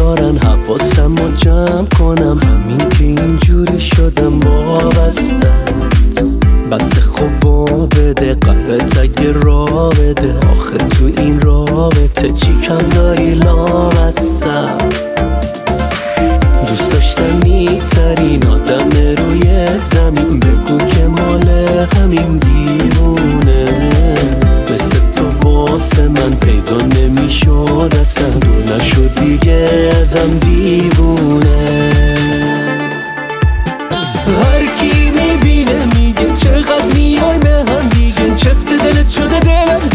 دارن حواسمو جمع کنم، همین که اینجوری شدم وابستت. بس خوبا بده قلبت اگه را بده، آخه تو این رابطه چی کم داری لامصب. دوست داشتنی ترین آدم روی زمین، بگو که مال همین دیوونه مثل تو واسه من پیدا نمیشد اصلا، دور نشد دیگه ازم